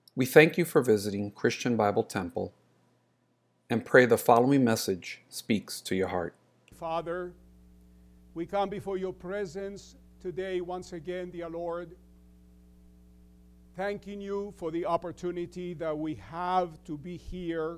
We thank you for visiting Christian Bible Temple and pray the following message speaks to your heart. Father, we come before your presence today once again, dear Lord, thanking you for the opportunity that we have to be here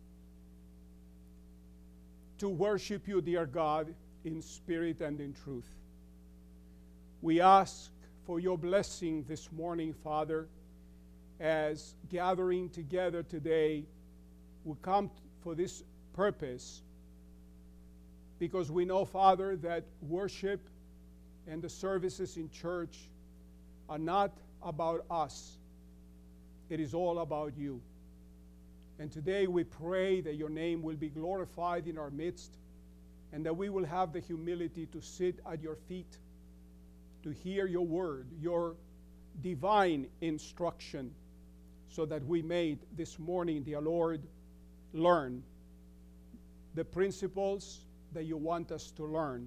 to worship you, dear God, in spirit and in truth. We ask for your blessing this morning, Father, as gathering together today, we come for this purpose because we know, Father, that worship and the services in church are not about us. It is all about you. And today we pray that your name will be glorified in our midst and that we will have the humility to sit at your feet, to hear your word, your divine instruction, so that we may this morning, dear Lord, learn the principles that you want us to learn,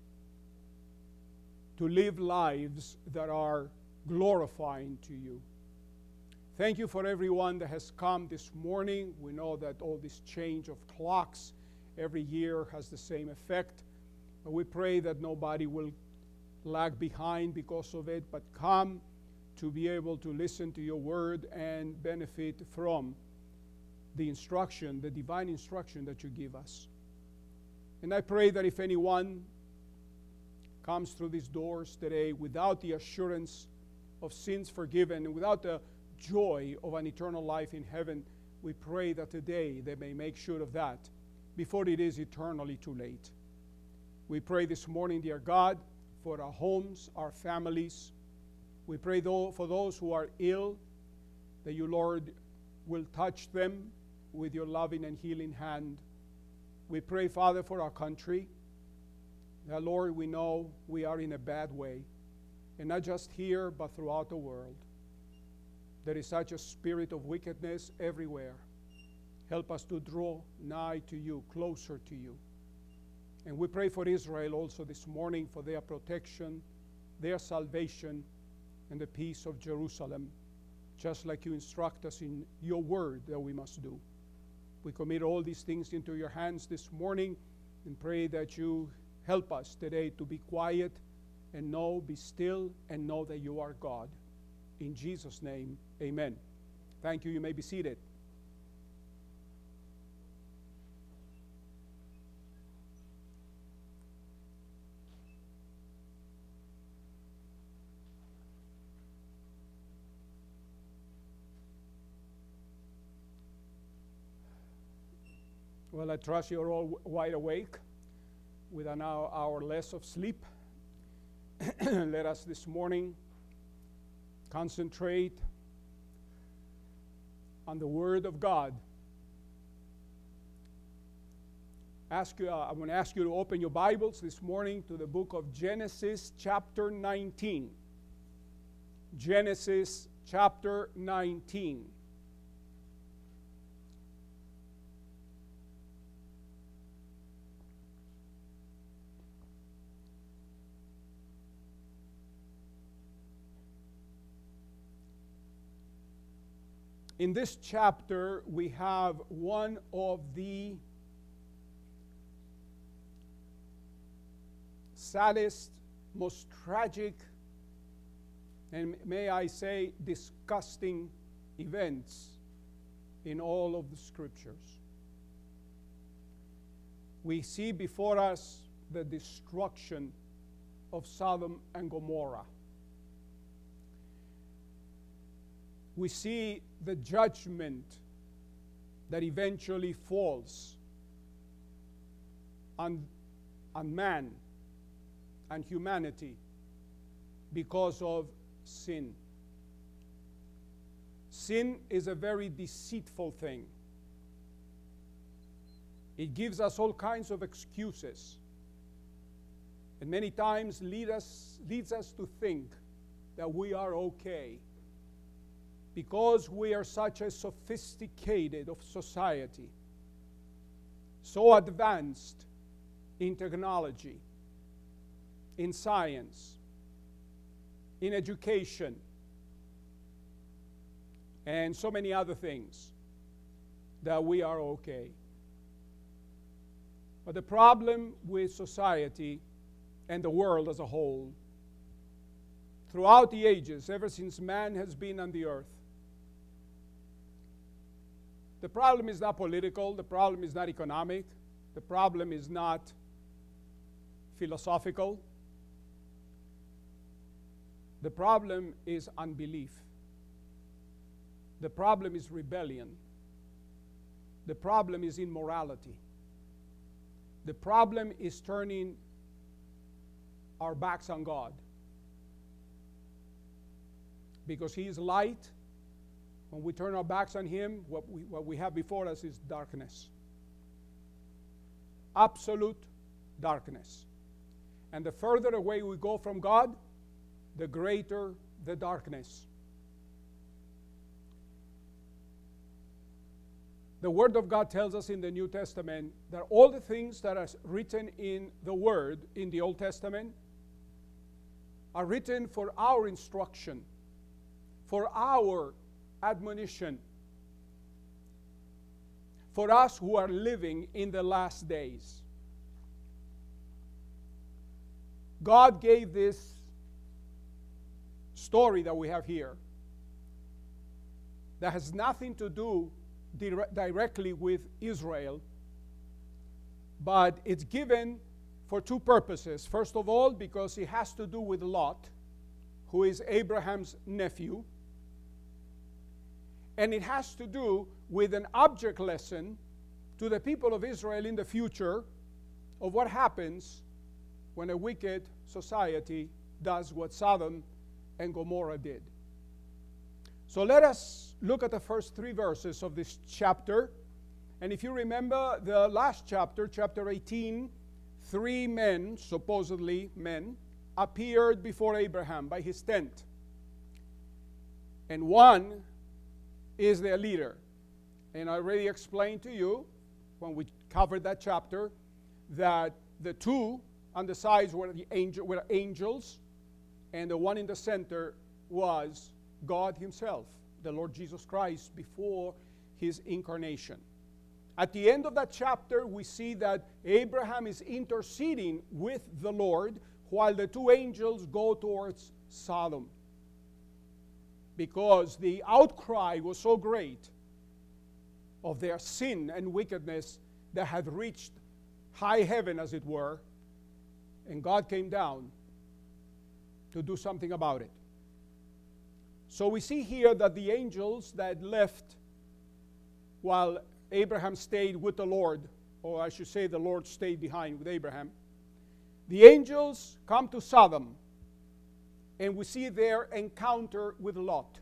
to live lives that are glorifying to you. Thank you for everyone that has come this morning. We know that all this change of clocks every year has the same effect, but we pray that nobody will lag behind because of it, but come to be able to listen to your word and benefit from the instruction, the divine instruction that you give us. And I pray that if anyone comes through these doors today without the assurance of sins forgiven and without the joy of an eternal life in heaven, we pray that today they may make sure of that before it is eternally too late. We pray this morning, dear God, for our homes, our families. We pray for those who are ill, that you, Lord, will touch them with your loving and healing hand. We pray, Father, for our country. That, Lord, we know we are in a bad way, and not just here, but throughout the world. There is such a spirit of wickedness everywhere. Help us to draw nigh to you, closer to you. And we pray for Israel also this morning, for their protection, their salvation, and the peace of Jerusalem, just like you instruct us in your word that we must do. We commit all these things into your hands this morning and pray that you help us today to be quiet and be still and know that you are God. In Jesus' name, amen. Thank you. You may be seated. Well, I trust you're all wide awake with an hour less of sleep. Let us this morning concentrate on the Word of God. I'm going to ask you to open your Bibles this morning to the book of Genesis chapter 19. Genesis chapter 19. In this chapter, we have one of the saddest, most tragic, and may I say, disgusting events in all of the scriptures. We see before us the destruction of Sodom and Gomorrah. We see the judgment that eventually falls on man and humanity because of sin. Sin is a very deceitful thing. It gives us all kinds of excuses, and many times leads us to think that we are okay because we are such a sophisticated of society, so advanced in technology, in science, in education, and so many other things, that we are okay. But the problem with society and the world as a whole, throughout the ages, ever since man has been on the earth, the problem is not political, the problem is not economic, the problem is not philosophical. The problem is unbelief. The problem is rebellion. The problem is immorality. The problem is turning our backs on God. Because He is light. When we turn our backs on Him, what we have before us is darkness. Absolute darkness. And the further away we go from God, the greater the darkness. The Word of God tells us in the New Testament that all the things that are written in the Word in the Old Testament are written for our instruction, for our admonition, for us who are living in the last days. God gave this story that we have here that has nothing to do directly with Israel, but it's given for two purposes. First of all, because it has to do with Lot, who is Abraham's nephew, and it has to do with an object lesson to the people of Israel in the future of what happens when a wicked society does what Sodom and Gomorrah did. So let us look at the first 3 verses of this chapter. And if you remember the last chapter, chapter 18, 3 men, supposedly men, appeared before Abraham by his tent. And one is their leader. And I already explained to you when we covered that chapter that the 2 on the sides were angels, and the one in the center was God Himself, the Lord Jesus Christ, before His incarnation. At the end of that chapter, we see that Abraham is interceding with the Lord while the 2 angels go towards Sodom, because the outcry was so great of their sin and wickedness that had reached high heaven, as it were, and God came down to do something about it. So we see here that the angels that left while Abraham stayed with the Lord, or I should say the Lord stayed behind with Abraham, the angels come to Sodom, and we see their encounter with Lot.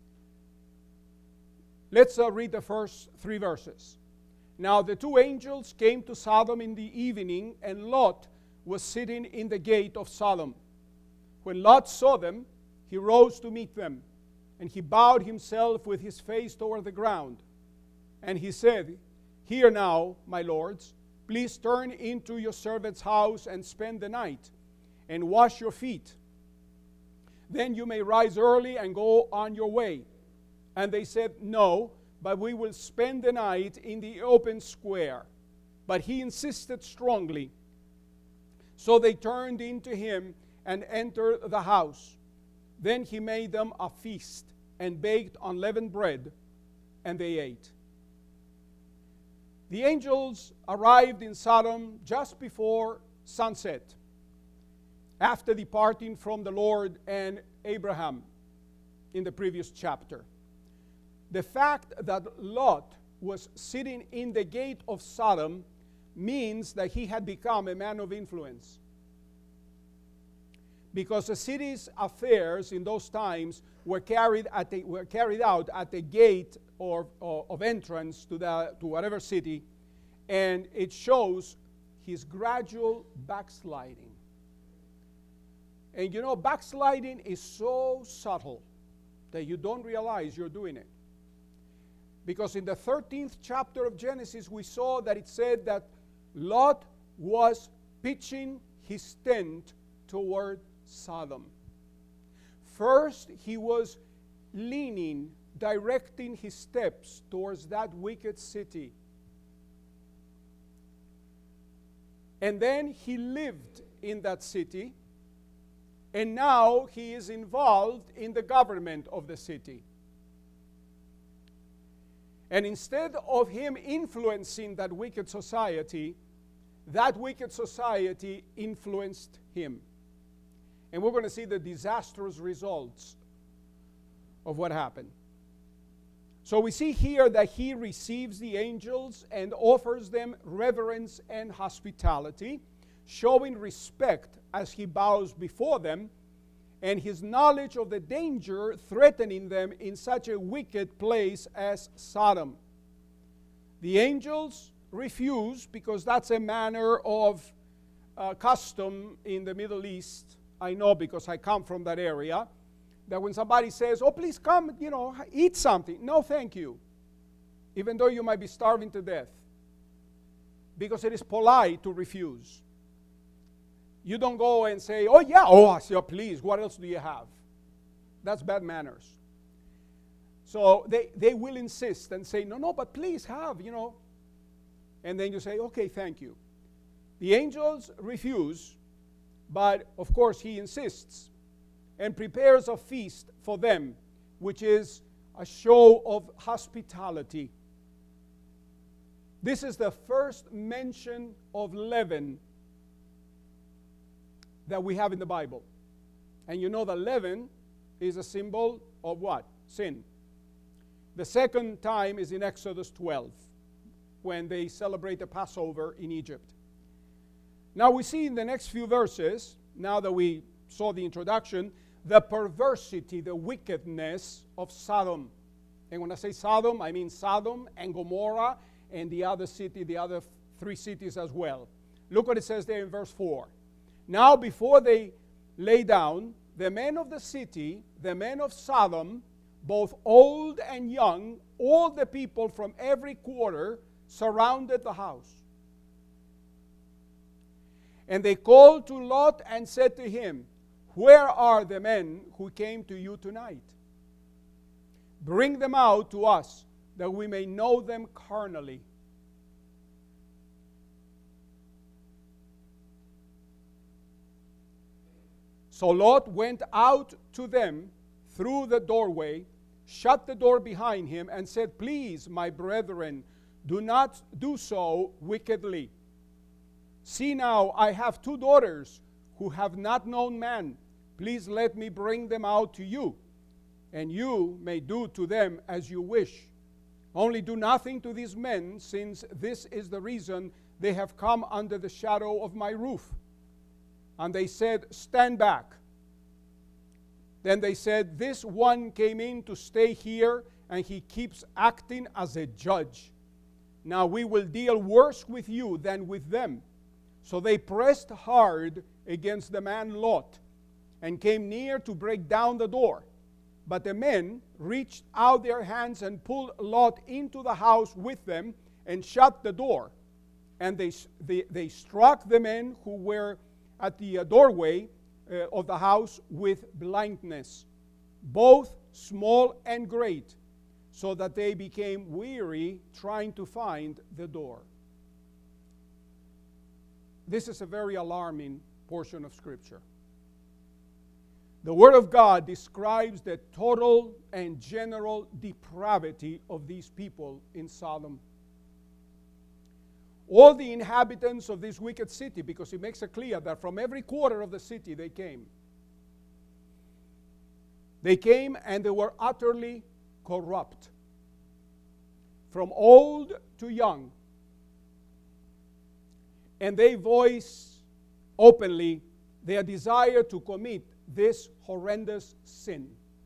Let's read the first 3 verses. Now the 2 angels came to Sodom in the evening, and Lot was sitting in the gate of Sodom. When Lot saw them, he rose to meet them, and he bowed himself with his face toward the ground. And he said, "Hear now, my lords, please turn into your servant's house and spend the night, and wash your feet. Then you may rise early and go on your way." And they said, "No, but we will spend the night in the open square." But he insisted strongly. So they turned into him and entered the house. Then he made them a feast and baked unleavened bread, and they ate. The angels arrived in Sodom just before sunset, after departing from the Lord and Abraham in the previous chapter. The fact that Lot was sitting in the gate of Sodom means that he had become a man of influence. Because the city's affairs in those times were carried out at the gate of entrance to whatever city, and it shows his gradual backsliding. And you know, backsliding is so subtle that you don't realize you're doing it. Because in the 13th chapter of Genesis, we saw that it said that Lot was pitching his tent toward Sodom. First, he was leaning directing his steps towards that wicked city. And then he lived in that city, and now he is involved in the government of the city. And instead of him influencing that wicked society influenced him. And we're going to see the disastrous results of what happened. So we see here that he receives the angels and offers them reverence and hospitality, showing respect as he bows before them, and his knowledge of the danger threatening them in such a wicked place as Sodom. The angels refuse, because that's a manner of custom in the Middle East. I know because I come from that area, that when somebody says, oh, please come, eat something. No, thank you. Even though you might be starving to death. Because it is polite to refuse. You don't go and say, oh, yeah, please, what else do you have? That's bad manners. So they will insist and say, no, but please have, And then you say, okay, thank you. The angels refuse, but of course he insists and prepares a feast for them, which is a show of hospitality. This is the first mention of leaven that we have in the Bible. And you know that leaven is a symbol of what? Sin. The second time is in Exodus 12, when they celebrate the Passover in Egypt. Now we see in the next few verses, now that we saw the introduction, the perversity, the wickedness of Sodom. And when I say Sodom, I mean Sodom and Gomorrah and the other city, the other three cities as well. Look what it says there in verse 4. Now before they lay down, the men of the city, the men of Sodom, both old and young, all the people from every quarter, surrounded the house. And they called to Lot and said to him, where are the men who came to you tonight? Bring them out to us, that we may know them carnally. So Lot went out to them through the doorway, shut the door behind him, and said, please, my brethren, do not do so wickedly. See now, I have 2 daughters who have not known man. Please let me bring them out to you, and you may do to them as you wish. Only do nothing to these men, since this is the reason they have come under the shadow of my roof. And they said, stand back. Then they said, this one came in to stay here, and he keeps acting as a judge. Now we will deal worse with you than with them. So they pressed hard against the man Lot, and came near to break down the door. But the men reached out their hands and pulled Lot into the house with them, and shut the door. And they struck the men who were at the doorway of the house with blindness, both small and great, so that they became weary trying to find the door. This is a very alarming portion of Scripture. The Word of God describes the total and general depravity of these people in Sodom. All the inhabitants of this wicked city, because it makes it clear that from every quarter of the city they came. They came and they were utterly corrupt. From old to young. And they voice openly their desire to commit this horrendous sin.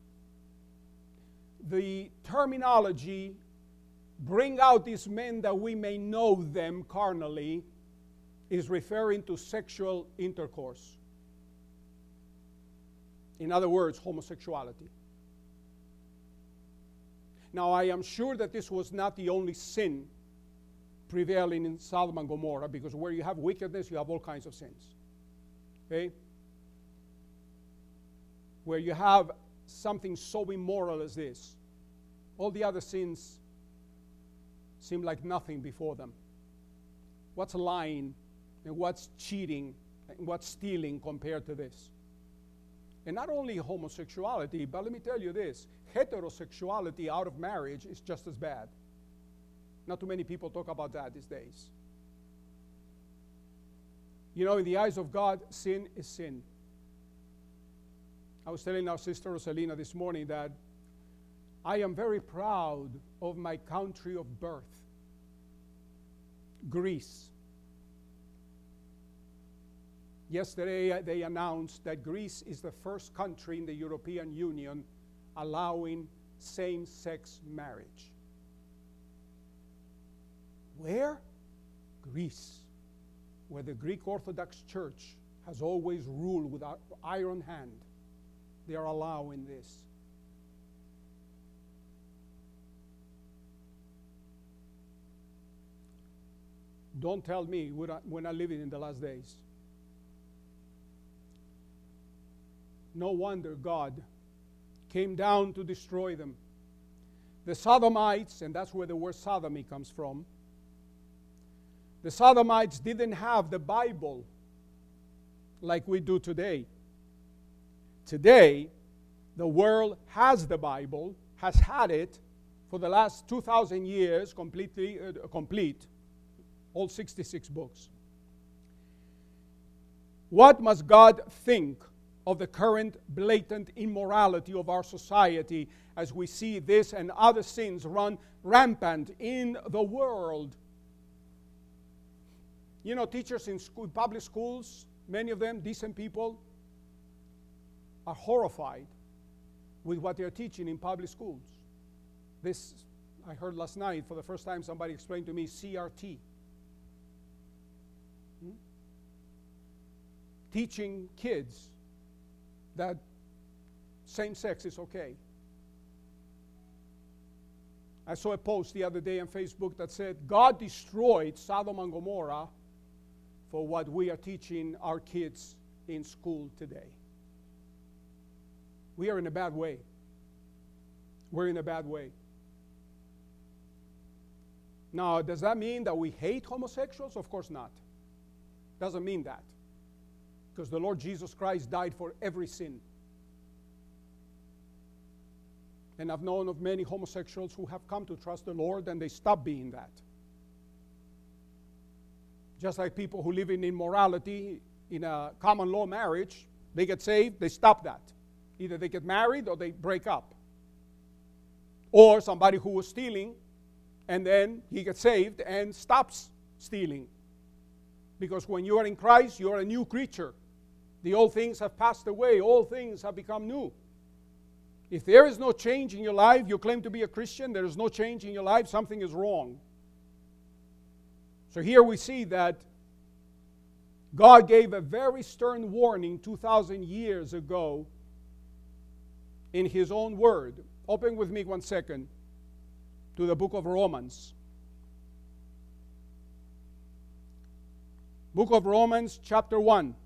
The terminology, bring out these men that we may know them carnally, is referring to sexual intercourse. In other words, homosexuality. Now, I am sure that this was not the only sin prevailing in Sodom and Gomorrah, because where you have wickedness, you have all kinds of sins. Okay? Where you have something so immoral as this, All the other sins seem like nothing before them. What's lying and what's cheating and what's stealing compared to this? And not only homosexuality, but let me tell you this, heterosexuality out of marriage is just as bad. Not too many people talk about that these days. You know, in the eyes of God, sin is sin. I was telling our sister Rosalina this morning that I am very proud of my country of birth, Greece. Yesterday, they announced that Greece is the first country in the European Union allowing same-sex marriage. Where? Greece, where the Greek Orthodox Church has always ruled with an iron hand. They are allowing this. Don't tell me we're not living in the last days. No wonder God came down to destroy them. The Sodomites, and that's where the word sodomy comes from, the Sodomites didn't have the Bible like we do today. Today, the world has the Bible, has had it for the last 2,000 years, complete, all 66 books. What must God think of the current blatant immorality of our society as we see this and other sins run rampant in the world? You know, teachers in school, public schools, many of them decent people, are horrified with what they're teaching in public schools. This, I heard last night for the first time somebody explained to me CRT. Teaching kids that same sex is okay. I saw a post the other day on Facebook that said, God destroyed Sodom and Gomorrah for what we are teaching our kids in school today. We are in a bad way. We're in a bad way. Now, does that mean that we hate homosexuals? Of course not. Doesn't mean that. Because the Lord Jesus Christ died for every sin. And I've known of many homosexuals who have come to trust the Lord and they stop being that. Just like people who live in immorality in a common law marriage, they get saved, they stop that. Either they get married or they break up. Or somebody who was stealing and then he gets saved and stops stealing. Because when you are in Christ, you are a new creature. The old things have passed away, all things have become new. If there is no change in your life, you claim to be a Christian, there is no change in your life, something is wrong. So here we see that God gave a very stern warning 2,000 years ago in His own word. Open with me 1 second to the book of Romans. Book of Romans, chapter 1.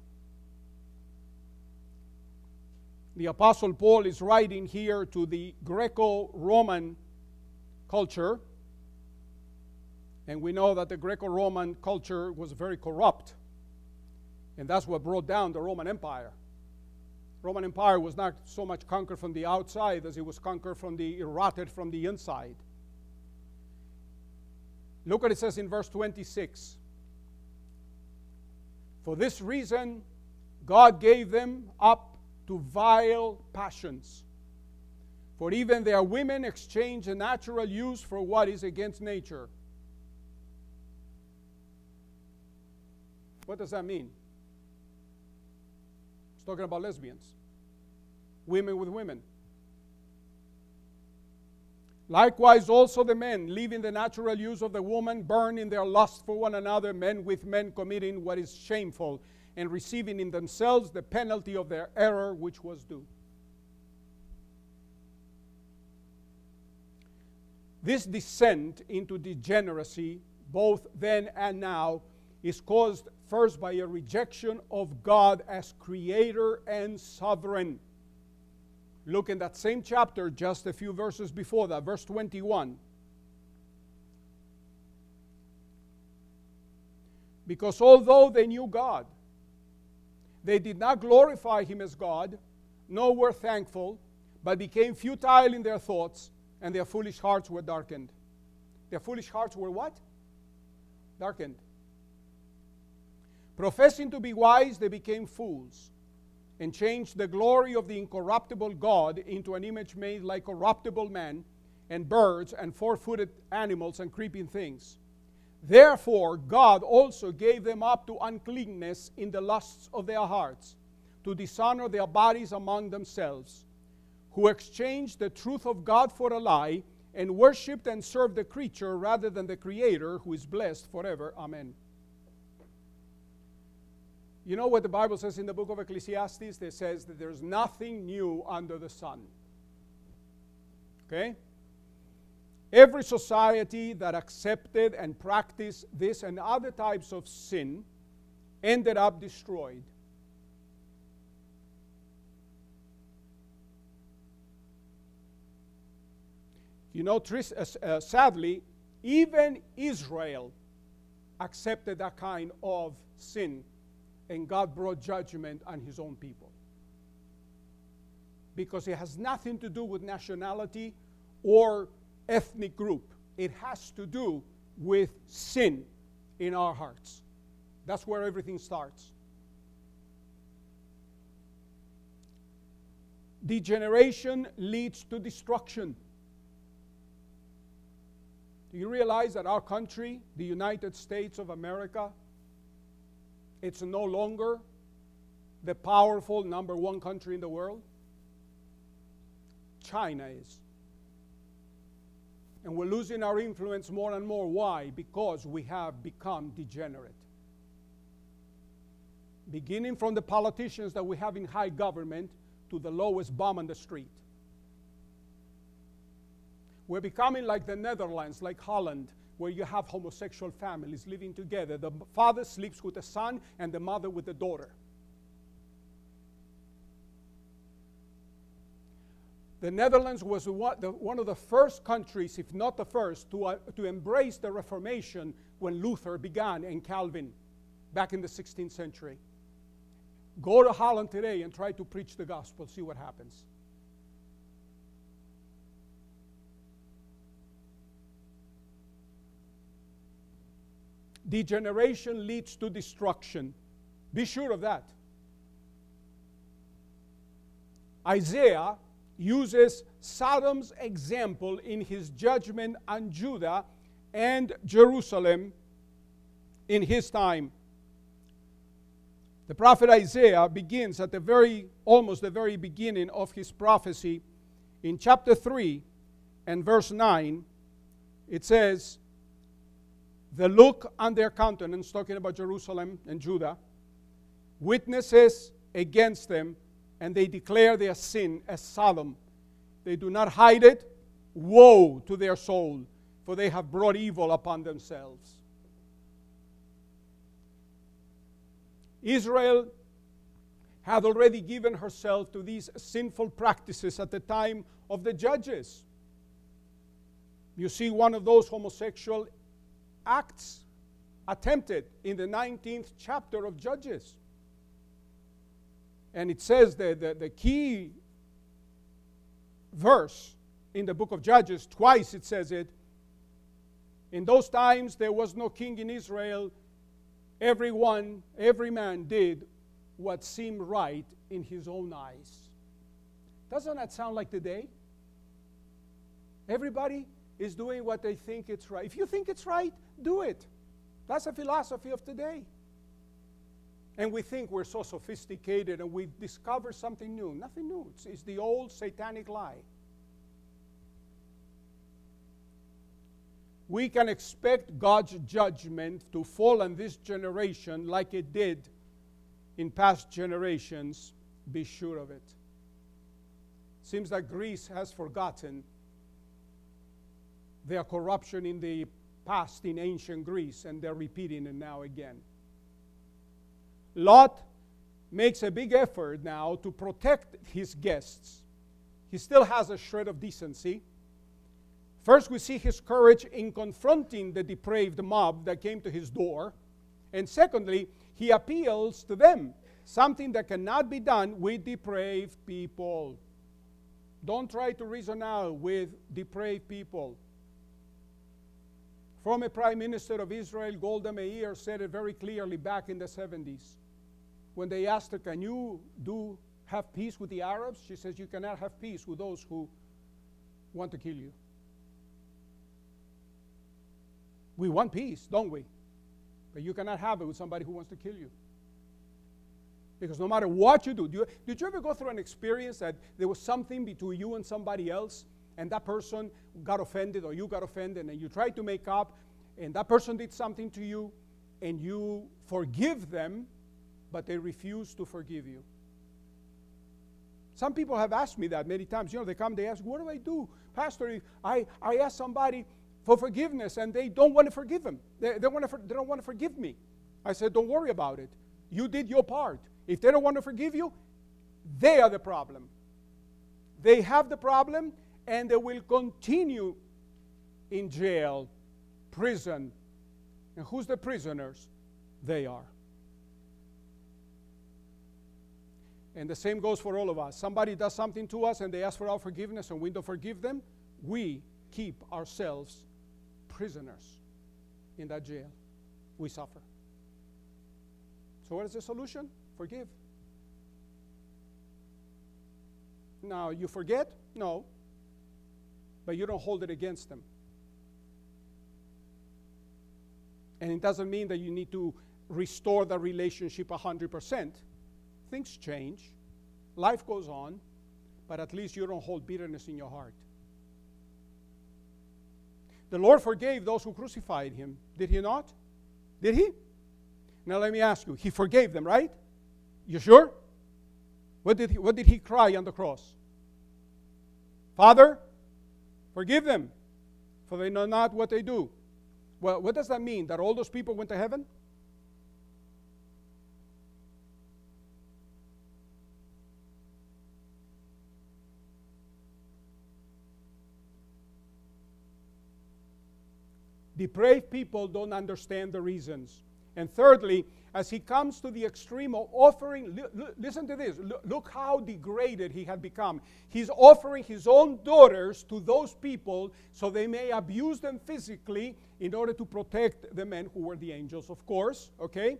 The Apostle Paul is writing here to the Greco-Roman culture. And we know that the Greco-Roman culture was very corrupt. And that's what brought down the Roman Empire. The Roman Empire was not so much conquered from the outside as it was conquered rotted from the inside. Look what it says in verse 26. For this reason, God gave them up to vile passions. For even their women exchange the natural use for what is against nature. What does that mean? It's talking about lesbians. Women with women. Likewise also the men, leaving the natural use of the woman, burn in their lust for one another, men with men committing what is shameful, and receiving in themselves the penalty of their error which was due. This descent into degeneracy, both then and now, is caused first by a rejection of God as creator and sovereign. Look in that same chapter, just a few verses before that, verse 21. Because although they knew God, they did not glorify Him as God, nor were thankful, but became futile in their thoughts, and their foolish hearts were darkened. Their foolish hearts were what? Darkened. Professing to be wise, they became fools, and changed the glory of the incorruptible God into an image made like corruptible man, and birds, and four-footed animals, and creeping things. Therefore God also gave them up to uncleanness in the lusts of their hearts, to dishonor their bodies among themselves, who exchanged the truth of God for a lie, and worshipped and served the creature rather than the Creator, who is blessed forever. Amen. You know what the Bible says in the book of Ecclesiastes? It says that there's nothing new under the sun. Okay? Every society that accepted and practiced this and other types of sin ended up destroyed. You know, sadly, even Israel accepted that kind of sin, and God brought judgment on His own people. Because it has nothing to do with nationality or ethnic group. It has to do with sin in our hearts. That's where everything starts. Degeneration leads to destruction. Do you realize that our country, the United States of America, it's no longer the powerful number one country in the world? China is. And we're losing our influence more and more. Why? Because we have become degenerate. Beginning from the politicians that we have in high government to the lowest bum on the street. We're becoming like the Netherlands, like Holland, where you have homosexual families living together. The father sleeps with the son and the mother with the daughter. The Netherlands was one of the first countries, if not the first, to embrace the Reformation when Luther began and Calvin back in the 16th century. Go to Holland today and try to preach the gospel. See what happens. Degeneration leads to destruction. Be sure of that. Isaiah uses Sodom's example in his judgment on Judah and Jerusalem in his time. The prophet Isaiah begins at almost the very beginning of his prophecy. In chapter 3 and verse 9, it says, "The look on their countenance," talking about Jerusalem and Judah, "witnesses against them, and they declare their sin as Sodom. They do not hide it. Woe to their soul, for they have brought evil upon themselves." Israel had already given herself to these sinful practices at the time of the judges. You see one of those homosexual acts attempted in the 19th chapter of Judges. And it says that the key verse in the book of Judges, twice it says it, "In those times there was no king in Israel. Every man did what seemed right in his own eyes." Doesn't that sound like today? Everybody is doing what they think it's right. If you think it's right, do it. That's a philosophy of today. And we think we're so sophisticated and we've discovered something new. Nothing new. It's the old satanic lie. We can expect God's judgment to fall on this generation like it did in past generations. Be sure of it. Seems that Greece has forgotten their corruption in the past in ancient Greece, and they're repeating it now again. Lot makes a big effort now to protect his guests. He still has a shred of decency. First, we see his courage in confronting the depraved mob that came to his door. And secondly, he appeals to them, something that cannot be done with depraved people. Don't try to reason out with depraved people. Former Prime Minister of Israel, Golda Meir, said it very clearly back in the 70s. When they asked her, can you have peace with the Arabs? She says, you cannot have peace with those who want to kill you. We want peace, don't we? But you cannot have it with somebody who wants to kill you. Because no matter what you do, did you ever go through an experience that there was something between you and somebody else, and that person got offended or you got offended, and you tried to make up, and that person did something to you, and you forgive them, but they refuse to forgive you? Some people have asked me that many times. They come, they ask, what do I do? Pastor, I ask somebody for forgiveness, and they don't want to forgive them. They don't want to forgive me. I said, don't worry about it. You did your part. If they don't want to forgive you, they are the problem. They have the problem, and they will continue in jail, prison. And who's the prisoners? They are. And the same goes for all of us. Somebody does something to us, and they ask for our forgiveness, and we don't forgive them. We keep ourselves prisoners in that jail. We suffer. So what is the solution? Forgive. Now, you forget? No. But you don't hold it against them. And it doesn't mean that you need to restore the relationship 100%. Things change. Life goes on. But at least you don't hold bitterness in your heart. The Lord forgave those who crucified him. Did he not? Did he? Now let me ask you. He forgave them, right? You sure? What did he cry on the cross? Father, forgive them, for they know not what they do. Well, what does that mean? That all those people went to heaven? Depraved people don't understand the reasons. And thirdly, as he comes to the extreme of offering, listen to this, look how degraded he had become. He's offering his own daughters to those people so they may abuse them physically in order to protect the men who were the angels, of course, okay?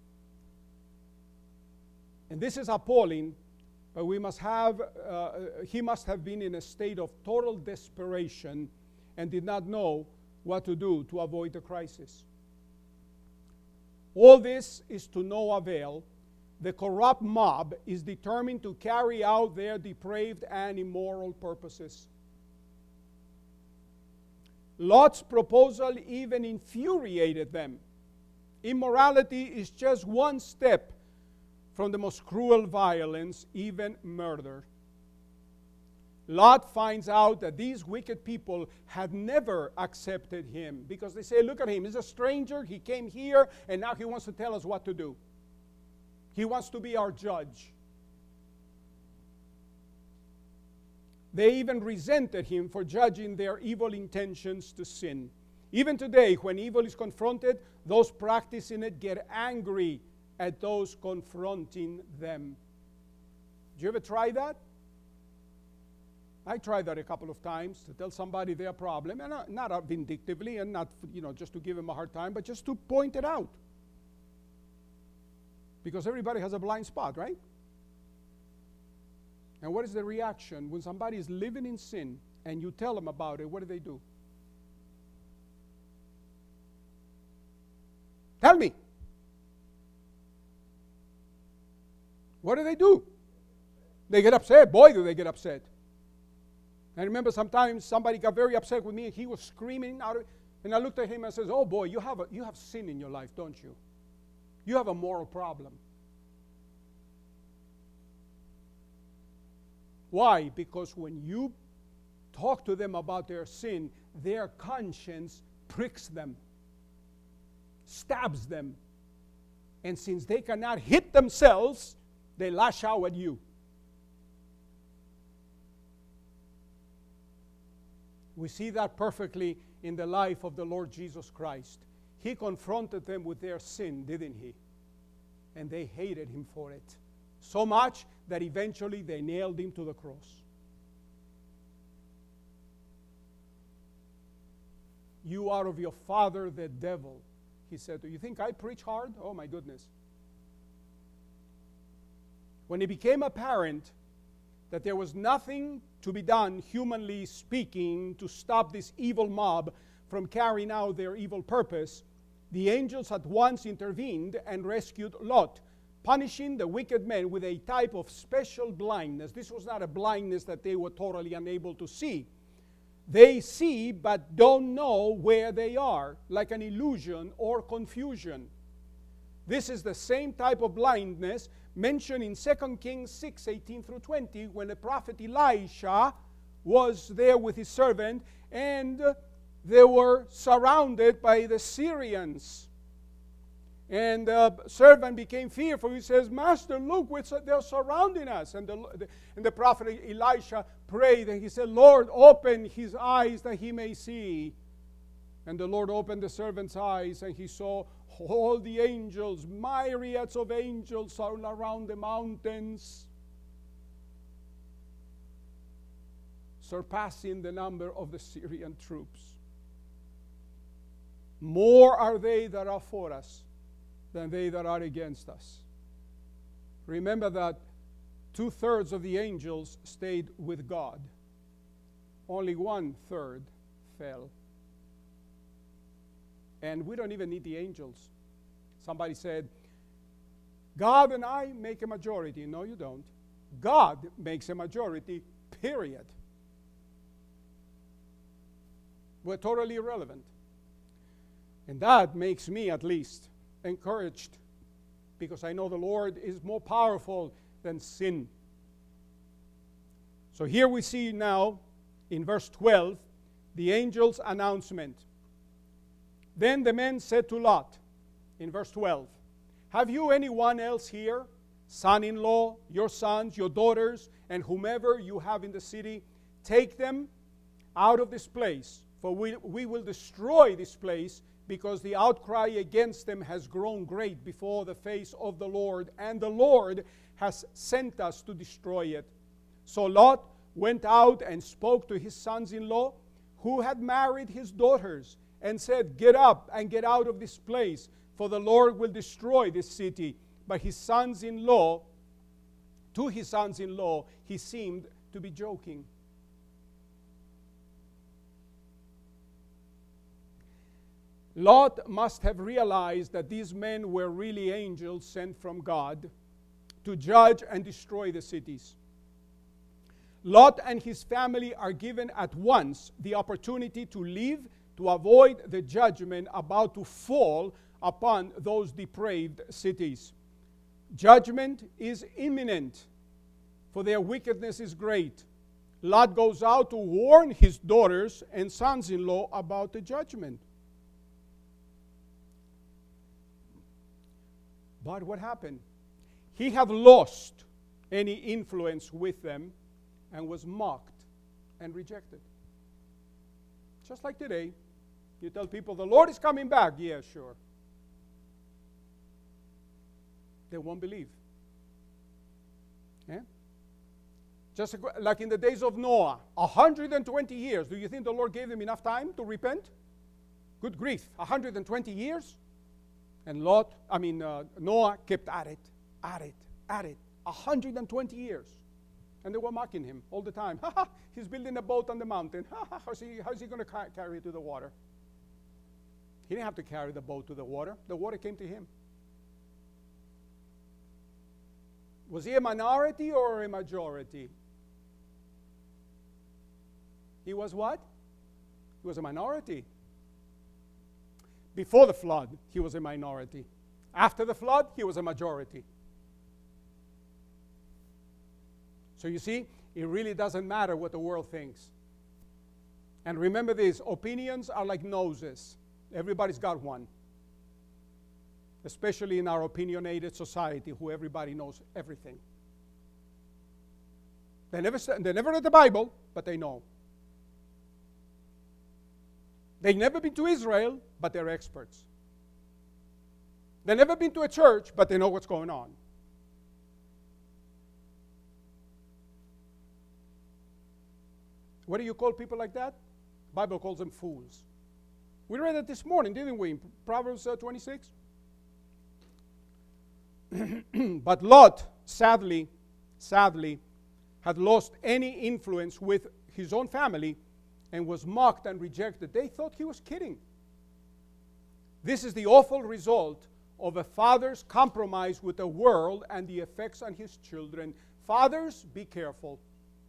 And this is appalling, but he must have been in a state of total desperation and did not know what to do to avoid the crisis. All this is to no avail. The corrupt mob is determined to carry out their depraved and immoral purposes. Lot's proposal even infuriated them. Immorality is just one step from the most cruel violence, even murder. Lot finds out that these wicked people had never accepted him because they say, look at him, he's a stranger, he came here, and now he wants to tell us what to do. He wants to be our judge. They even resented him for judging their evil intentions to sin. Even today, when evil is confronted, those practicing it get angry at those confronting them. Did you ever try that? I tried that a couple of times to tell somebody their problem, and not vindictively and not, just to give them a hard time, but just to point it out. Because everybody has a blind spot, right? And what is the reaction when somebody is living in sin and you tell them about it? What do? Tell me. What do? They get upset. Boy, do they get upset. I remember sometimes somebody got very upset with me, and he was screaming out, and I looked at him and says, "Oh boy, you have sin in your life, don't you? You have a moral problem." Why? Because when you talk to them about their sin, their conscience pricks them, stabs them, and since they cannot hit themselves, they lash out at you. We see that perfectly in the life of the Lord Jesus Christ. He confronted them with their sin, didn't he? And they hated him for it. So much that eventually they nailed him to the cross. You are of your father, the devil, he said. Do you think I preach hard? Oh, my goodness. When it became apparent that there was nothing to be done, humanly speaking, to stop this evil mob from carrying out their evil purpose, the angels at once intervened and rescued Lot, punishing the wicked men with a type of special blindness. This was not a blindness that they were totally unable to see. They see but don't know where they are, like an illusion or confusion. This is the same type of blindness mentioned in 2 Kings 6:18 through 20, when the prophet Elisha was there with his servant, and they were surrounded by the Syrians. And the servant became fearful. He says, Master, look, they're surrounding us. And the prophet Elisha prayed, and he said, Lord, open his eyes that he may see. And the Lord opened the servant's eyes, and he saw all the angels, myriads of angels all around the mountains, surpassing the number of the Syrian troops. More are they that are for us than they that are against us. Remember that 2/3 of the angels stayed with God. Only 1/3 fell. And we don't even need the angels. Somebody said, God and I make a majority. No, you don't. God makes a majority, period. We're totally irrelevant. And that makes me, at least, encouraged, because I know the Lord is more powerful than sin. So here we see now, in verse 12, the angel's announcement. Then the men said to Lot, in verse 12, have you anyone else here, son-in-law, your sons, your daughters, and whomever you have in the city? Take them out of this place, for we will destroy this place, because the outcry against them has grown great before the face of the Lord, and the Lord has sent us to destroy it. So Lot went out and spoke to his sons-in-law, who had married his daughters, and said, get up and get out of this place, for the Lord will destroy this city. But his sons-in-law, to his sons-in-law, he seemed to be joking. Lot must have realized that these men were really angels sent from God to judge and destroy the cities. Lot and his family are given at once the opportunity to leave to avoid the judgment about to fall upon those depraved cities. Judgment is imminent, for their wickedness is great. Lot goes out to warn his daughters and sons-in-law about the judgment. But what happened? He had lost any influence with them and was mocked and rejected. Just like today, you tell people, the Lord is coming back. Yeah, sure. They won't believe. Yeah? Just like in the days of Noah, 120 years. Do you think the Lord gave them enough time to repent? Good grief, 120 years? And Noah kept at it, 120 years. And they were mocking him all the time. He's building a boat on the mountain. How's he going to carry it to the water? He didn't have to carry the boat to the water. The water came to him. Was he a minority or a majority? He was what? He was a minority. Before the flood, he was a minority. After the flood, he was a majority. So you see, it really doesn't matter what the world thinks. And remember this, opinions are like noses. Everybody's got one. Especially in our opinionated society, who everybody knows everything. They never read the Bible, but they know. They've never been to Israel, but they're experts. They've never been to a church, but they know what's going on. What do you call people like that? The Bible calls them fools. We read it this morning, didn't we? In Proverbs 26. But Lot, sadly, had lost any influence with his own family and was mocked and rejected. They thought he was kidding. This is the awful result of a father's compromise with the world and the effects on his children. Fathers, be careful.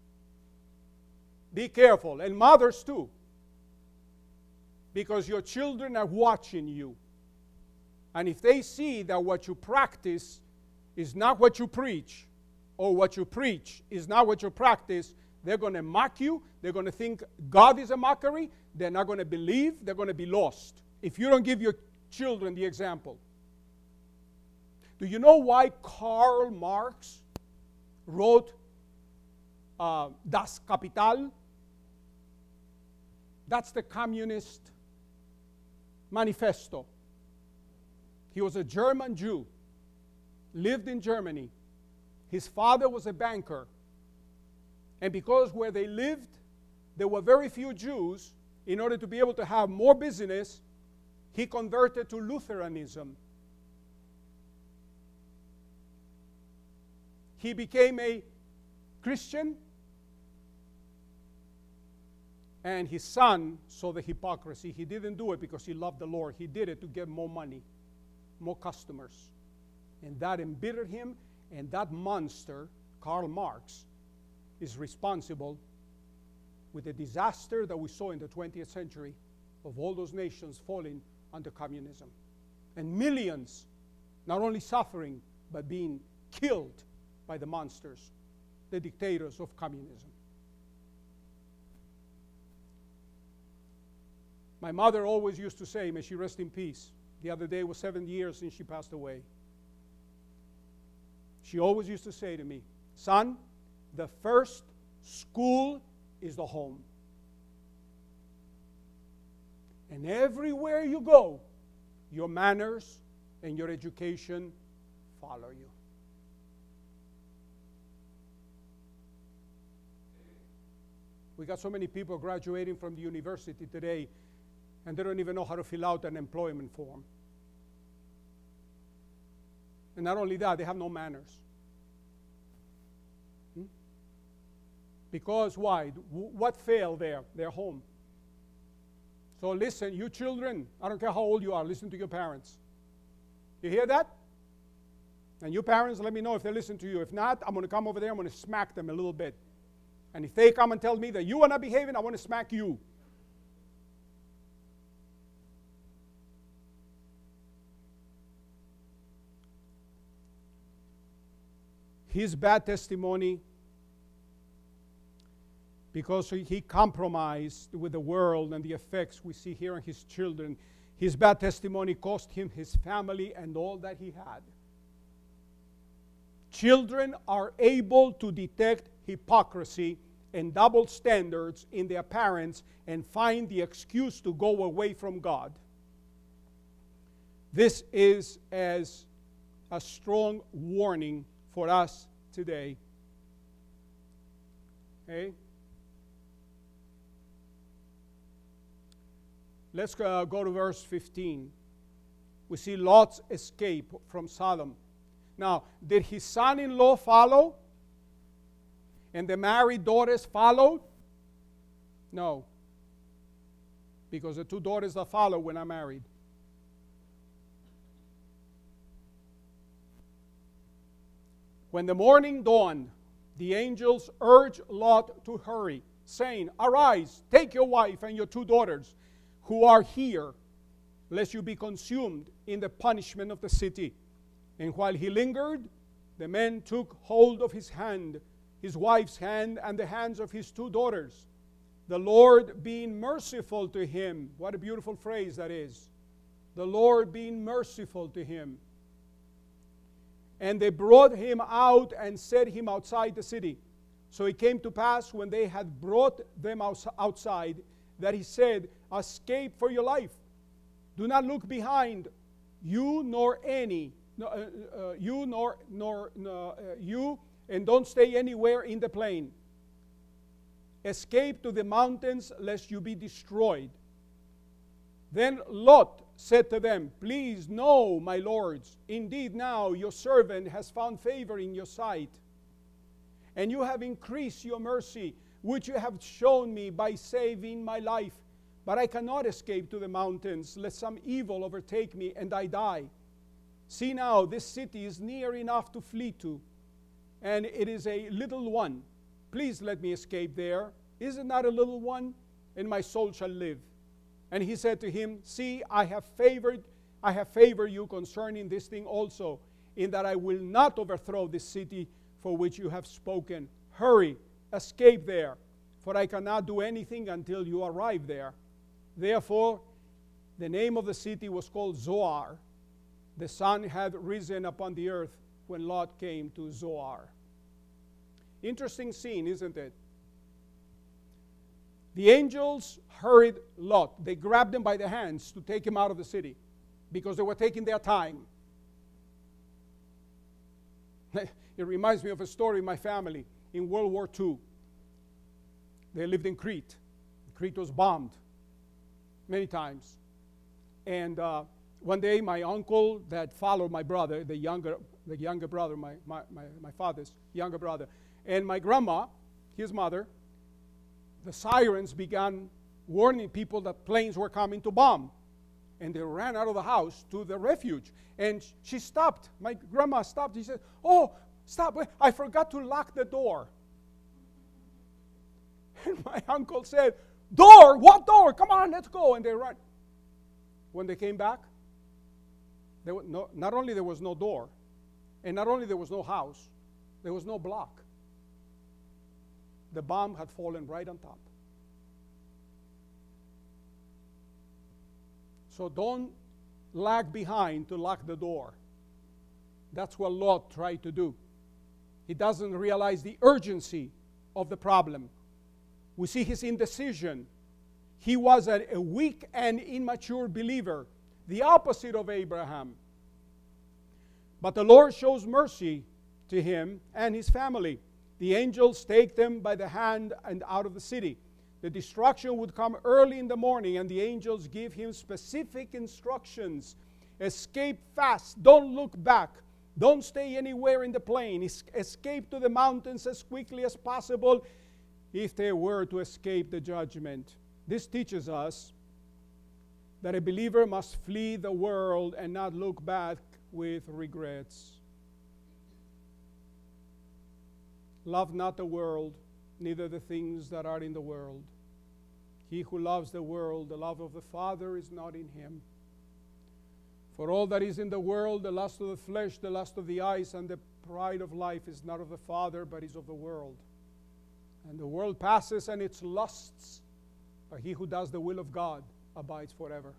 Be careful. And mothers too. Because your children are watching you. And if they see that what you practice is not what you preach, or what you preach is not what you practice, they're going to mock you. They're going to think God is a mockery. They're not going to believe. They're going to be lost if you don't give your children the example. Do you know why Karl Marx wrote Das Kapital? That's the Communist Manifesto. He was a German Jew, lived in Germany. His father was a banker. And because where they lived, there were very few Jews, in order to be able to have more business, he converted to Lutheranism. He became a Christian, and his son saw the hypocrisy. He didn't do it because he loved the Lord. He did it to get more money, more customers. And that embittered him, and that monster, Karl Marx, is responsible with the disaster that we saw in the 20th century of all those nations falling under communism. And millions not only suffering, but being killed by the monsters, the dictators of communism. My mother always used to say, may she rest in peace. The other day was 7 years since she passed away. She always used to say to me, son, the first school is the home. And everywhere you go, your manners and your education follow you. We got so many people graduating from the university today, and they don't even know how to fill out an employment form. And not only that, they have no manners. Because why? What failed there? Their home. So listen, you children, I don't care how old you are, listen to your parents. You hear that? And you parents, let me know if they listen to you. If not, I'm going to come over there, I'm going to smack them a little bit. And if they come and tell me that you are not behaving, I want to smack you. His bad testimony, because he compromised with the world and the effects we see here on his children, his bad testimony cost him his family and all that he had. Children are able to detect hypocrisy and double standards in their parents and find the excuse to go away from God. This is as a strong warning for us today. Okay? Let's go to verse 15. We see Lot's escape from Sodom. Now, did his son-in-law follow? And the married daughters followed? No. Because the two daughters that followed were not married. When the morning dawned, the angels urged Lot to hurry, saying, arise, take your wife and your two daughters, who are here, lest you be consumed in the punishment of the city. And while he lingered, the men took hold of his hand, his wife's hand, and the hands of his two daughters, the Lord being merciful to him. What a beautiful phrase that is. The Lord being merciful to him. And they brought him out and set him outside the city. So it came to pass, when they had brought them outside, that he said, escape for your life. Do not look behind you nor any, you, and don't stay anywhere in the plain. Escape to the mountains lest you be destroyed. Then Lot said to them, please, no, my lords. Indeed, now your servant has found favor in your sight, and you have increased your mercy, which you have shown me by saving my life. But I cannot escape to the mountains, lest some evil overtake me and I die. See now, this city is near enough to flee to, and it is a little one. Please let me escape there. Is it not a little one? And my soul shall live. And he said to him, see, I have favored you concerning this thing also, in that I will not overthrow this city for which you have spoken. Hurry, escape there, for I cannot do anything until you arrive there. Therefore, the name of the city was called Zoar. The sun had risen upon the earth when Lot came to Zoar. Interesting scene, isn't it? The angels hurried Lot. They grabbed him by the hands to take him out of the city because they were taking their time. It reminds me of a story in my family in World War II. They lived in Crete. Crete was bombed many times. And one day my uncle that followed my brother, the younger brother, my father's younger brother, and my grandma, his mother, the sirens began warning people that planes were coming to bomb. And they ran out of the house to the refuge. And she stopped. My grandma stopped. She said, oh, stop. I forgot to lock the door. And my uncle said, door? What door? Come on, let's go. And they ran. When they came back, not only there was no door, and not only there was no house, there was no block. The bomb had fallen right on top. So don't lag behind to lock the door. That's what Lot tried to do. He doesn't realize the urgency of the problem. We see his indecision. He was a weak and immature believer, the opposite of Abraham. But the Lord shows mercy to him and his family. The angels take them by the hand and out of the city. The destruction would come early in the morning, and the angels give him specific instructions. Escape fast. Don't look back. Don't stay anywhere in the plain. Escape to the mountains as quickly as possible if they were to escape the judgment. This teaches us that a believer must flee the world and not look back with regrets. Love not the world, neither the things that are in the world. He who loves the world, the love of the Father is not in him. For all that is in the world, the lust of the flesh, the lust of the eyes, and the pride of life is not of the Father, but is of the world. And the world passes and its lusts, but he who does the will of God abides forever.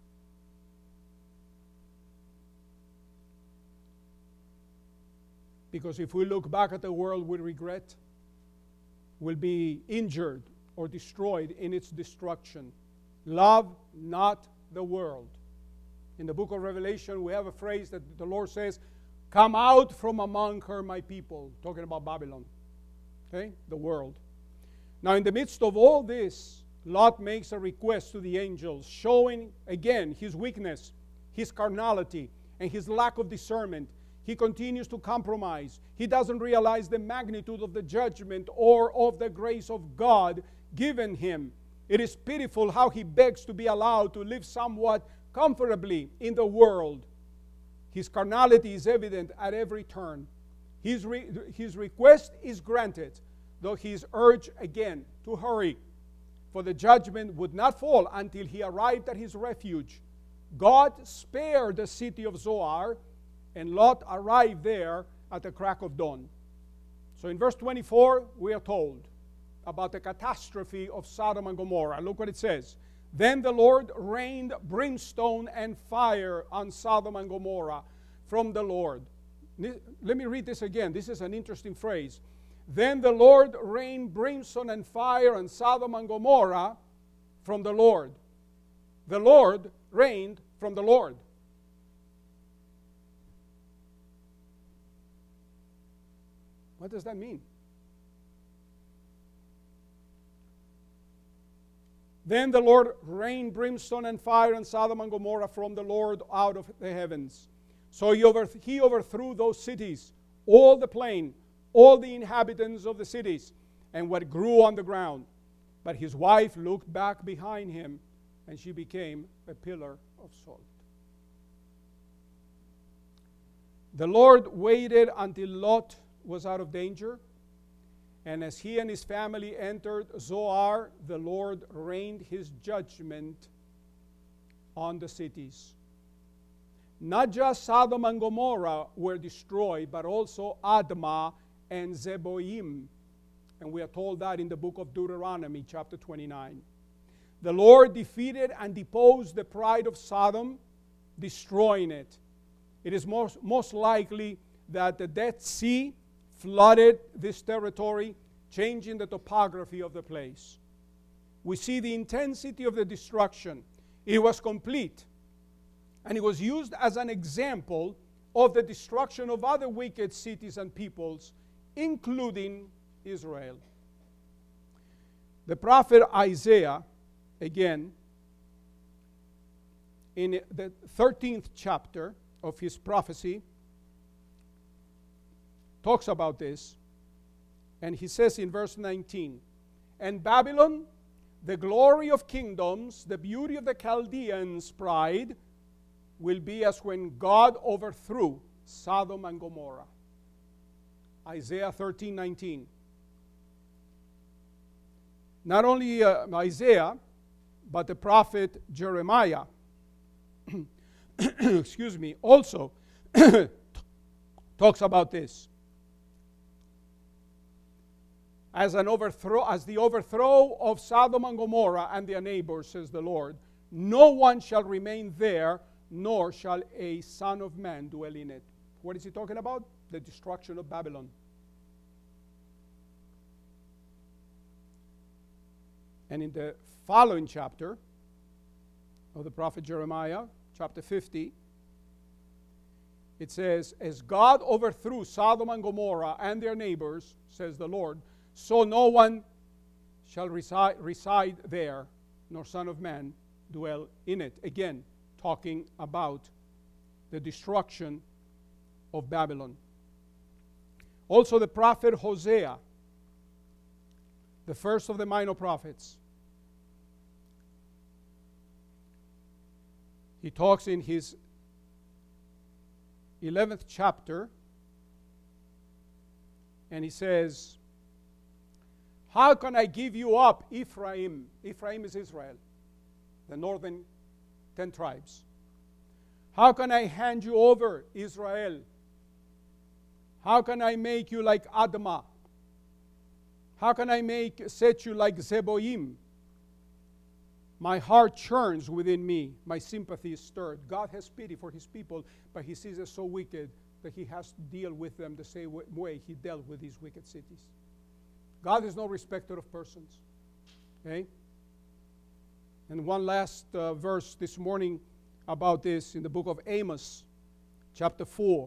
Because if we look back at the world with regret, we'll be injured or destroyed in its destruction. Love not the world. In the book of Revelation, we have a phrase that the Lord says, come out from among her, my people. Talking about Babylon. Okay? The world. Now, in the midst of all this, Lot makes a request to the angels, showing, again, his weakness, his carnality, and his lack of discernment. He continues to compromise. He doesn't realize the magnitude of the judgment or of the grace of God given him. It is pitiful how he begs to be allowed to live somewhat comfortably in the world. His carnality is evident at every turn. His request is granted, though he is urged again to hurry, for the judgment would not fall until he arrived at his refuge. God spared the city of Zoar, and Lot arrived there at the crack of dawn. So in verse 24, we are told about the catastrophe of Sodom and Gomorrah. Look what it says. Then the Lord rained brimstone and fire on Sodom and Gomorrah from the Lord. Let me read this again. This is an interesting phrase. Then the Lord rained brimstone and fire on Sodom and Gomorrah from the Lord. The Lord reigned from the Lord. What does that mean? Then the Lord rained brimstone and fire on Sodom and Gomorrah from the Lord out of the heavens. So he overthrew those cities, all the plain, all the inhabitants of the cities, and what grew on the ground. But his wife looked back behind him, and she became a pillar of salt. The Lord waited until Lot was out of danger, and as he and his family entered Zoar, the Lord rained his judgment on the cities. Not just Sodom and Gomorrah were destroyed, but also Admah and Zeboim. And we are told that in the book of Deuteronomy, chapter 29. The Lord defeated and deposed the pride of Sodom, destroying it. It is most likely that the Dead Sea flooded this territory, changing the topography of the place. We see the intensity of the destruction. It was complete. And it was used as an example of the destruction of other wicked cities and peoples, including Israel. The prophet Isaiah, again, in the 13th chapter of his prophecy, talks about this, and he says in verse 19, "And Babylon, the glory of kingdoms, the beauty of the Chaldeans' pride, will be as when God overthrew Sodom and Gomorrah." Isaiah 13:19. Not only Isaiah, but the prophet Jeremiah, excuse me, also talks about this. As the overthrow of Sodom and Gomorrah and their neighbors, says the Lord, no one shall remain there, nor shall a son of man dwell in it. What is he talking about? The destruction of Babylon. And in the following chapter of the prophet Jeremiah, chapter 50, it says, "As God overthrew Sodom and Gomorrah and their neighbors, says the Lord, so no one shall reside there, nor son of man dwell in it." Again, talking about the destruction of Babylon. Also the prophet Hosea, the first of the minor prophets. He talks in his 11th chapter, and he says, "How can I give you up, Ephraim?" Ephraim is Israel, the northern 10 tribes. "How can I hand you over, Israel? How can I make you like Admah? How can I set you like Zeboim? My heart churns within me. My sympathy is stirred." God has pity for his people, but he sees us so wicked that he has to deal with them the same way he dealt with these wicked cities. God is no respecter of persons. Okay? And one last verse this morning about this in the book of Amos, chapter 4.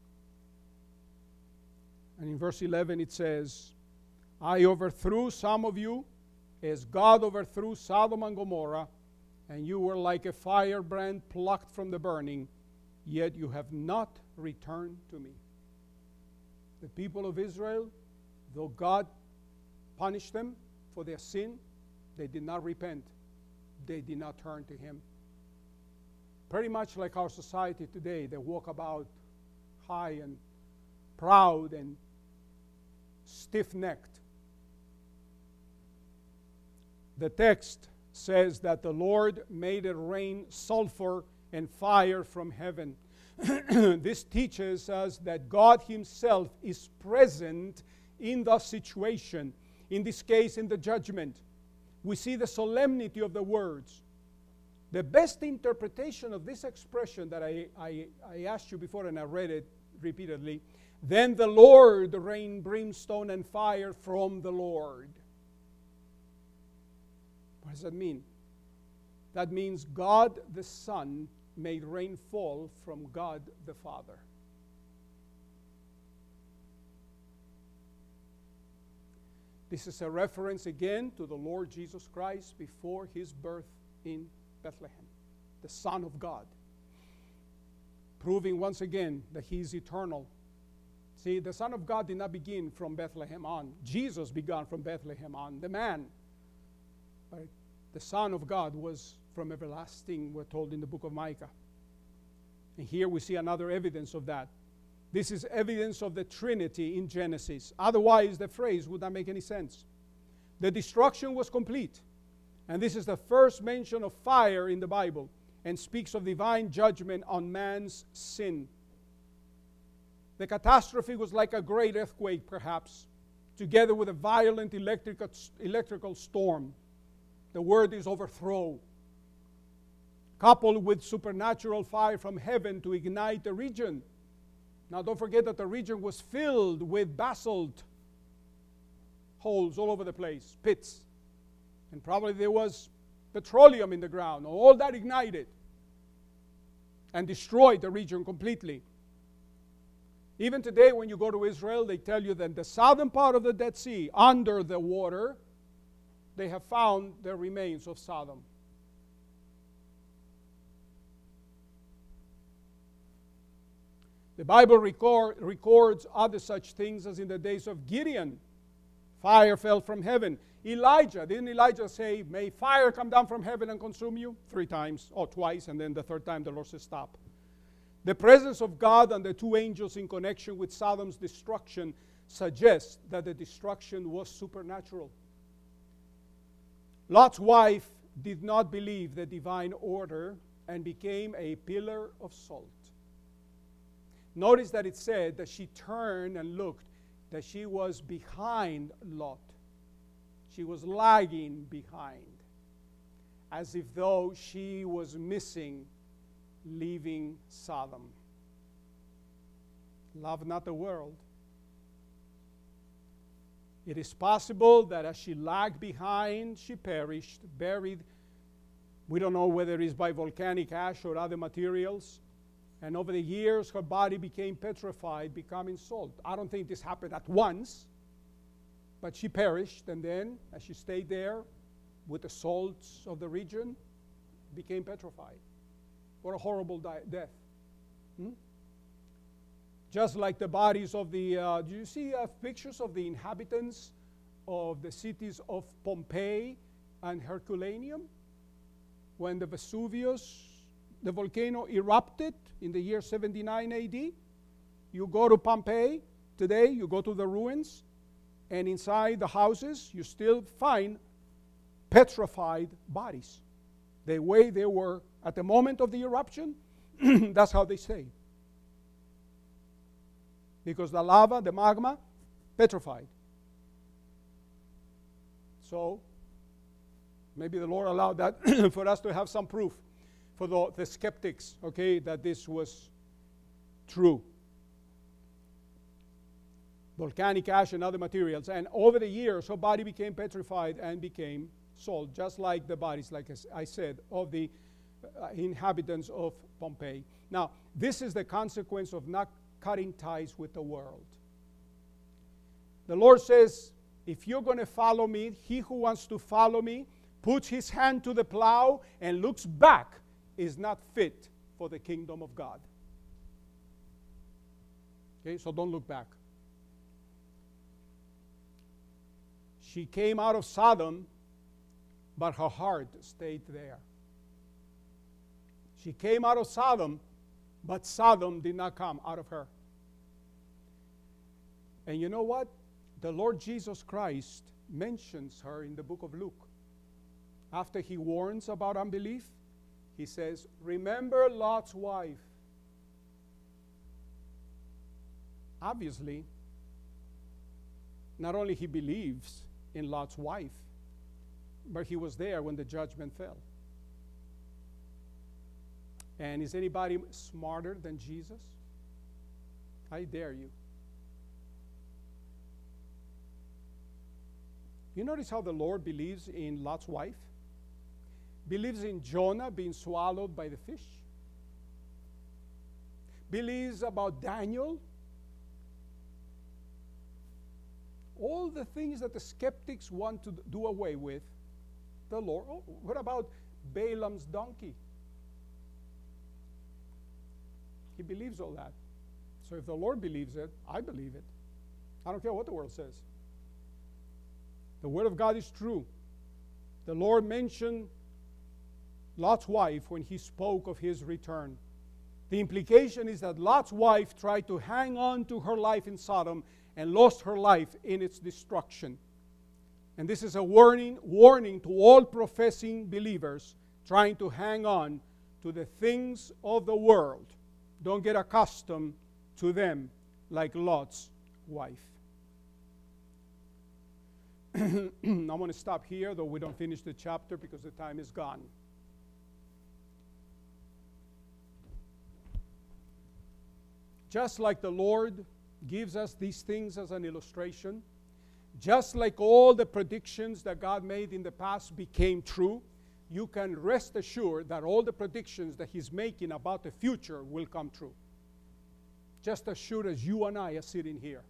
And in verse 11 it says, "I overthrew some of you as God overthrew Sodom and Gomorrah, and you were like a firebrand plucked from the burning, yet you have not returned to me." The people of Israel, though God punished them for their sin, they did not repent. They did not turn to him. Pretty much like our society today, they walk about high and proud and stiff-necked. The text says that the Lord made it rain sulfur and fire from heaven. This teaches us that God himself is present in the situation, in this case, in the judgment. We see the solemnity of the words. The best interpretation of this expression that I asked you before, and I read it repeatedly, "Then the Lord rained brimstone and fire from the Lord." What does that mean? That means God the Son made rain fall from God the Father. This is a reference again to the Lord Jesus Christ before his birth in Bethlehem, the Son of God, proving once again that he is eternal. See, the Son of God did not begin from Bethlehem on. Jesus began from Bethlehem on, the man. But the Son of God was from everlasting, we're told in the book of Micah. And here we see another evidence of that. This is evidence of the Trinity in Genesis. Otherwise, the phrase would not make any sense. The destruction was complete. And this is the first mention of fire in the Bible and speaks of divine judgment on man's sin. The catastrophe was like a great earthquake, perhaps, together with a violent electrical storm. The word is overthrow. Coupled with supernatural fire from heaven to ignite the region. Now, don't forget that the region was filled with basalt holes all over the place, pits. And probably there was petroleum in the ground. All that ignited and destroyed the region completely. Even today, when you go to Israel, they tell you that the southern part of the Dead Sea, under the water, they have found the remains of Sodom. The Bible records other such things as in the days of Gideon. Fire fell from heaven. Elijah, didn't Elijah say, may fire come down from heaven and consume you? 3 times, or twice, and then the third time the Lord said, stop. The presence of God and the 2 angels in connection with Sodom's destruction suggests that the destruction was supernatural. Lot's wife did not believe the divine order and became a pillar of salt. Notice that it said that she turned and looked, that she was behind Lot. She was lagging behind, as if though she was missing leaving Sodom. Love not the world. It is possible that as she lagged behind, she perished, buried. We don't know whether it is by volcanic ash or other materials. And over the years, her body became petrified, becoming salt. I don't think this happened at once, but she perished, and then, as she stayed there with the salts of the region, became petrified. What a horrible death. Just like the bodies of the, do you see pictures of the inhabitants of the cities of Pompeii and Herculaneum? When the Vesuvius, the volcano, erupted in the year 79 AD. You go to Pompeii today, you go to the ruins, and inside the houses, you still find petrified bodies. The way they were at the moment of the eruption, that's how they stay. Because the lava, the magma, petrified. So, maybe the Lord allowed that for us to have some proof for the skeptics, okay, that this was true. Volcanic ash and other materials. And over the years, her body became petrified and became salt, just like the bodies, like I said, of the inhabitants of Pompeii. Now, this is the consequence of not cutting ties with the world. The Lord says, if you're going to follow me, he who wants to follow me puts his hand to the plow and looks back is not fit for the kingdom of God. Okay, so don't look back. She came out of Sodom, but her heart stayed there. She came out of Sodom, but Sodom did not come out of her. And you know what? The Lord Jesus Christ mentions her in the book of Luke. After he warns about unbelief, he says, remember Lot's wife. Obviously, not only he believes in Lot's wife, but he was there when the judgment fell. And is anybody smarter than Jesus? I dare you. You notice how the Lord believes in Lot's wife? believes in Jonah being swallowed by the fish, believes about Daniel. All the things that the skeptics want to do away with, the Lord. Oh, what about Balaam's donkey? He believes all that. So if the Lord believes it, I believe it. I don't care what the world says. The Word of God is true. The Lord mentioned Lot's wife when he spoke of his return. The implication is that Lot's wife tried to hang on to her life in Sodom and lost her life in its destruction. And this is a warning to all professing believers trying to hang on to the things of the world. Don't get accustomed to them like Lot's wife. I'm going to stop here, though we don't finish the chapter because the time is gone. Just like the Lord gives us these things as an illustration, just like all the predictions that God made in the past became true, you can rest assured that all the predictions that He's making about the future will come true. Just as sure as you and I are sitting here.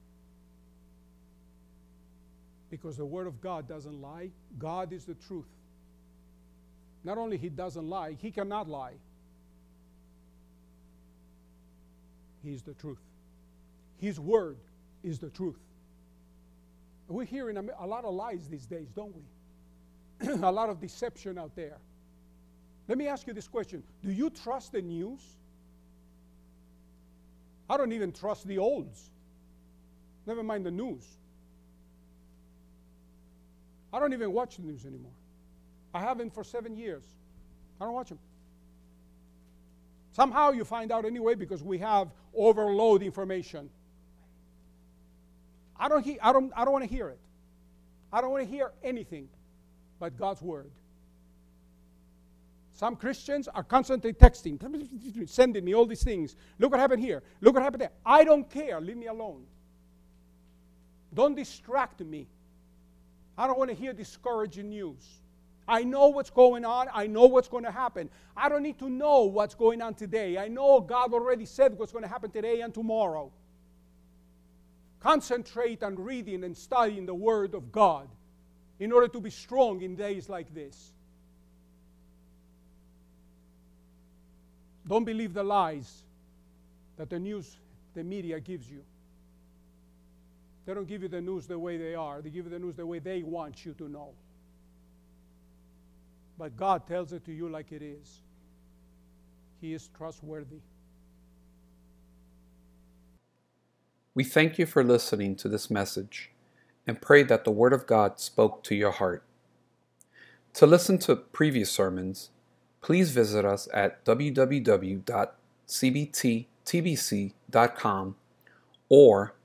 Because the Word of God doesn't lie. God is the truth. Not only He doesn't lie, He cannot lie. He is the truth. His Word is the truth. We're hearing a lot of lies these days, don't we? A lot of deception out there. Let me ask you this question. Do you trust the news? I don't even trust the olds. Never mind the news. I don't even watch the news anymore. I haven't for 7 years. I don't watch them. Somehow you find out anyway because we have overload information. I don't want to hear it. I don't want to hear anything but God's Word. Some Christians are constantly texting, sending me all these things. Look what happened here. Look what happened there. I don't care. Leave me alone. Don't distract me. I don't want to hear discouraging news. I know what's going on. I know what's going to happen. I don't need to know what's going on today. I know God already said what's going to happen today and tomorrow. Concentrate on reading and studying the Word of God in order to be strong in days like this. Don't believe the lies that the media gives you. They don't give you the news the way they are. They give you the news the way they want you to know. But God tells it to you like it is. He is trustworthy. We thank you for listening to this message and pray that the Word of God spoke to your heart. To listen to previous sermons, please visit us at www.cbttbc.com or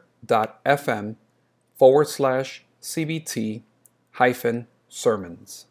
anchor.fm/CBT-sermons.